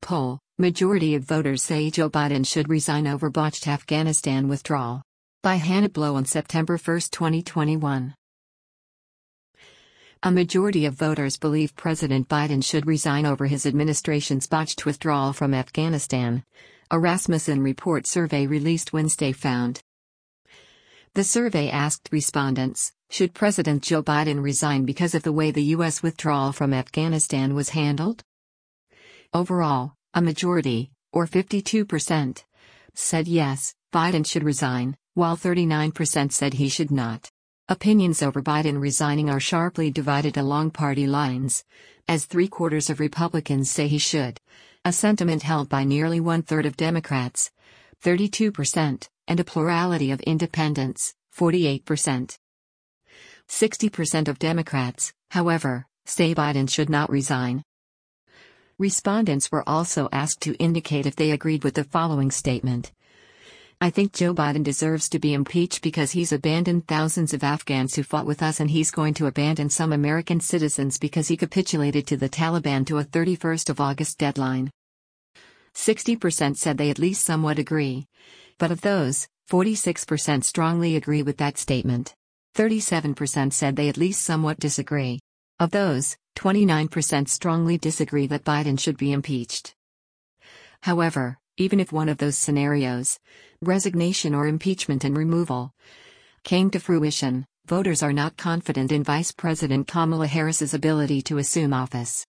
poll, majority of voters say Joe Biden should resign over botched Afghanistan withdrawal. By Hannah Blow on September 1, 2021. A majority of voters believe President Biden should resign over his administration's botched withdrawal from Afghanistan, a Rasmussen Report survey released Wednesday found. The survey asked respondents, should President Joe Biden resign because of the way the U.S. withdrawal from Afghanistan was handled? Overall, a majority, or 52%, said yes, Biden should resign, while 39% said he should not. Opinions over Biden resigning are sharply divided along party lines, as 3/4 of Republicans say he should, a sentiment held by nearly 1/3 of Democrats, 32%, and a plurality of independents, 48%. 60% of Democrats, however, say Biden should not resign. Respondents were also asked to indicate if they agreed with the following statement. I think Joe Biden deserves to be impeached because he's abandoned thousands of Afghans who fought with us, and he's going to abandon some American citizens because he capitulated to the Taliban to a 31st of August deadline. 60% said they at least somewhat agree. But of those, 46% strongly agree with that statement. 37% said they at least somewhat disagree. Of those, 29% strongly disagree that Biden should be impeached. However, even if one of those scenarios, resignation or impeachment and removal, came to fruition, voters are not confident in Vice President Kamala Harris's ability to assume office.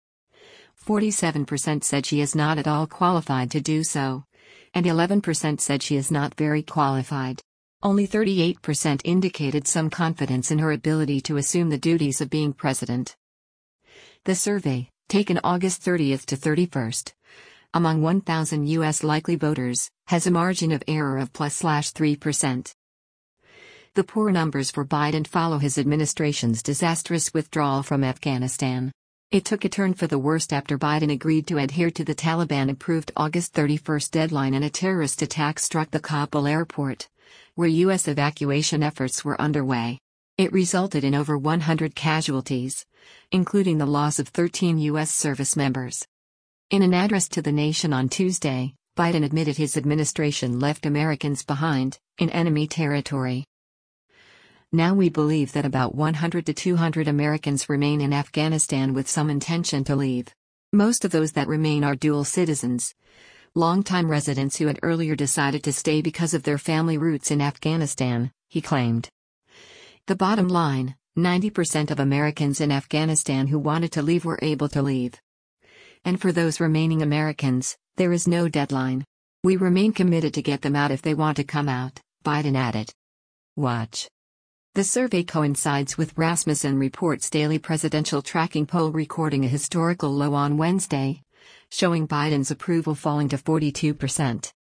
47% said she is not at all qualified to do so, and 11% said she is not very qualified. Only 38% indicated some confidence in her ability to assume the duties of being president. The survey, taken August 30 to 31st, among 1,000 U.S. likely voters, has a margin of error of +3%. The poor numbers for Biden follow his administration's disastrous withdrawal from Afghanistan. It took a turn for the worst after Biden agreed to adhere to the Taliban-approved August 31 deadline and a terrorist attack struck the Kabul airport, where U.S. evacuation efforts were underway. It resulted in over 100 casualties, including the loss of 13 U.S. service members. In an address to the nation on Tuesday, Biden admitted his administration left Americans behind, in enemy territory. Now we believe that about 100 to 200 Americans remain in Afghanistan with some intention to leave. Most of those that remain are dual citizens, longtime residents who had earlier decided to stay because of their family roots in Afghanistan, he claimed. The bottom line, 90% of Americans in Afghanistan who wanted to leave were able to leave. And for those remaining Americans, there is no deadline. We remain committed to get them out if they want to come out, Biden added. Watch. The survey coincides with Rasmussen Report's daily presidential tracking poll recording a historical low on Wednesday, showing Biden's approval falling to 42%.